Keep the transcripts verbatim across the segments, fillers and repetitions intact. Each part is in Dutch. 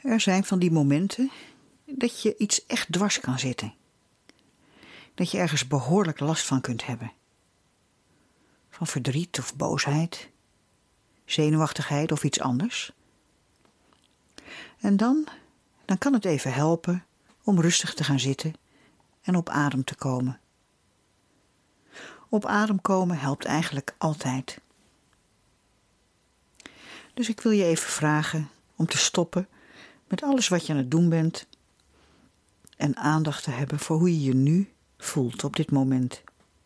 Er zijn van die momenten dat je iets echt dwars kan zitten. Dat je ergens behoorlijk last van kunt hebben. Van verdriet of boosheid, zenuwachtigheid of iets anders. En dan, dan kan het even helpen om rustig te gaan zitten en op adem te komen. Op adem komen helpt eigenlijk altijd. Dus ik wil je even vragen om te stoppen met alles wat je aan het doen bent en aandacht te hebben voor hoe je je nu voelt op dit moment.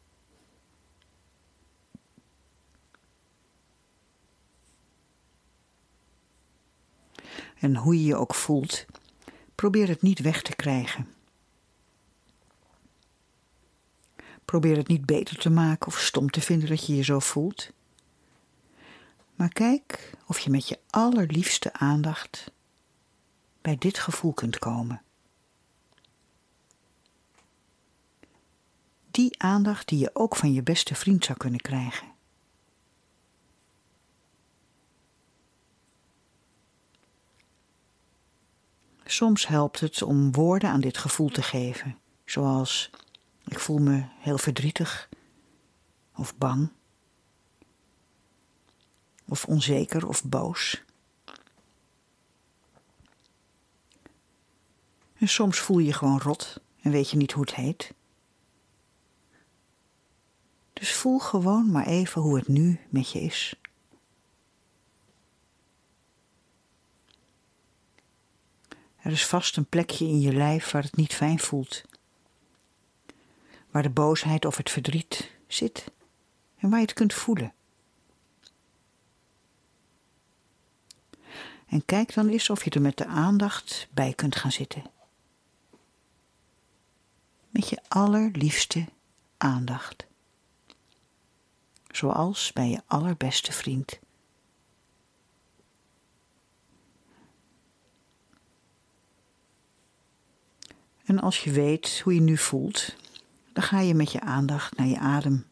En hoe je je ook voelt, probeer het niet weg te krijgen. Probeer het niet beter te maken of stom te vinden dat je je zo voelt. Maar kijk of je met je allerliefste aandacht bij dit gevoel kunt komen. Die aandacht die je ook van je beste vriend zou kunnen krijgen. Soms helpt het om woorden aan dit gevoel te geven, zoals ik voel me heel verdrietig of bang of onzeker of boos. En soms voel je je gewoon rot en weet je niet hoe het heet. Dus voel gewoon maar even hoe het nu met je is. Er is vast een plekje in je lijf waar het niet fijn voelt. Waar de boosheid of het verdriet zit en waar je het kunt voelen. En kijk dan eens of je er met de aandacht bij kunt gaan zitten. Met je allerliefste aandacht. Zoals bij je allerbeste vriend. En als je weet hoe je nu voelt, dan ga je met je aandacht naar je adem.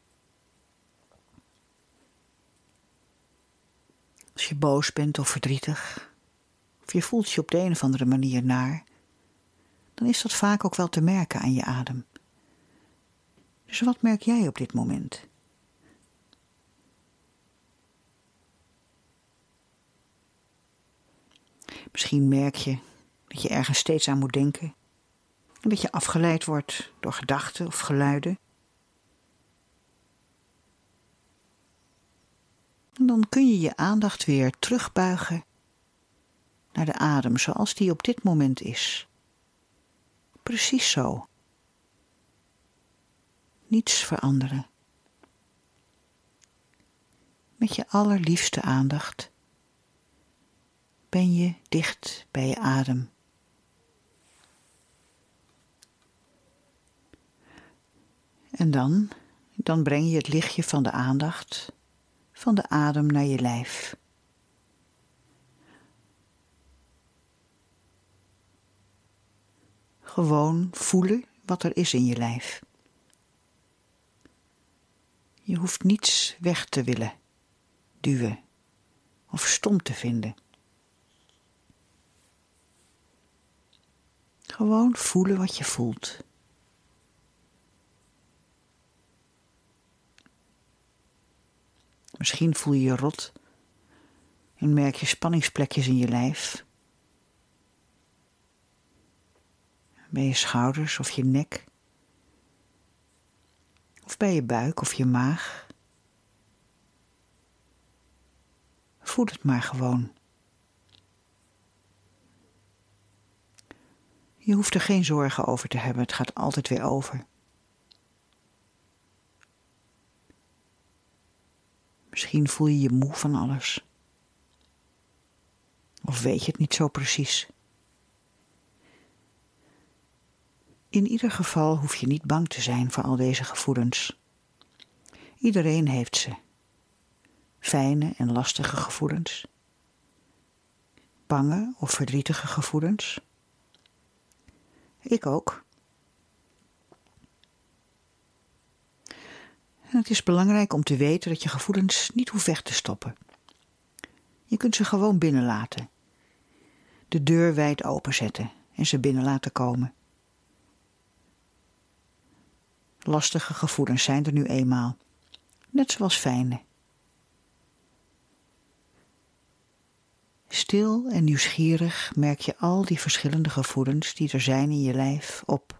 Als je boos bent of verdrietig, of je voelt je op de een of andere manier naar, dan is dat vaak ook wel te merken aan je adem. Dus wat merk jij op dit moment? Misschien merk je dat je ergens steeds aan moet denken en dat je afgeleid wordt door gedachten of geluiden. En dan kun je je aandacht weer terugbuigen naar de adem zoals die op dit moment is. Precies zo. Niets veranderen. Met je allerliefste aandacht ben je dicht bij je adem. En dan, dan breng je het lichtje van de aandacht, van de adem naar je lijf. Gewoon voelen wat er is in je lijf. Je hoeft niets weg te willen, duwen of stom te vinden. Gewoon voelen wat je voelt. Misschien voel je je rot en merk je spanningsplekjes in je lijf. Bij je schouders of je nek. Of bij je buik of je maag. Voel het maar gewoon. Je hoeft er geen zorgen over te hebben, het gaat altijd weer over. Misschien voel je je moe van alles. Of weet je het niet zo precies. In ieder geval hoef je niet bang te zijn voor al deze gevoelens. Iedereen heeft ze. Fijne en lastige gevoelens. Bange of verdrietige gevoelens. Ik ook. En het is belangrijk om te weten dat je gevoelens niet hoeft weg te stoppen. Je kunt ze gewoon binnenlaten. De deur wijd openzetten en ze binnen laten komen. Lastige gevoelens zijn er nu eenmaal, net zoals fijne. Stil en nieuwsgierig merk je al die verschillende gevoelens die er zijn in je lijf op.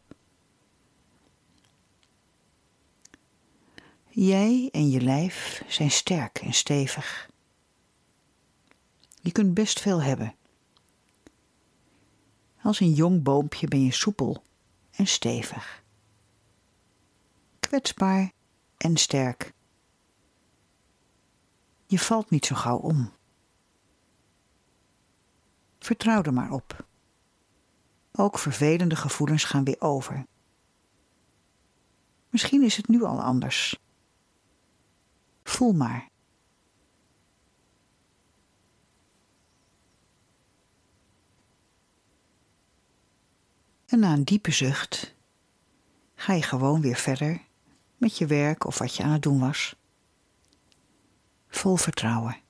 Jij en je lijf zijn sterk en stevig. Je kunt best veel hebben. Als een jong boompje ben je soepel en stevig. Kwetsbaar en sterk. Je valt niet zo gauw om. Vertrouw er maar op. Ook vervelende gevoelens gaan weer over. Misschien is het nu al anders. Voel maar. En na een diepe zucht ga je gewoon weer verder met je werk of wat je aan het doen was. Vol vertrouwen.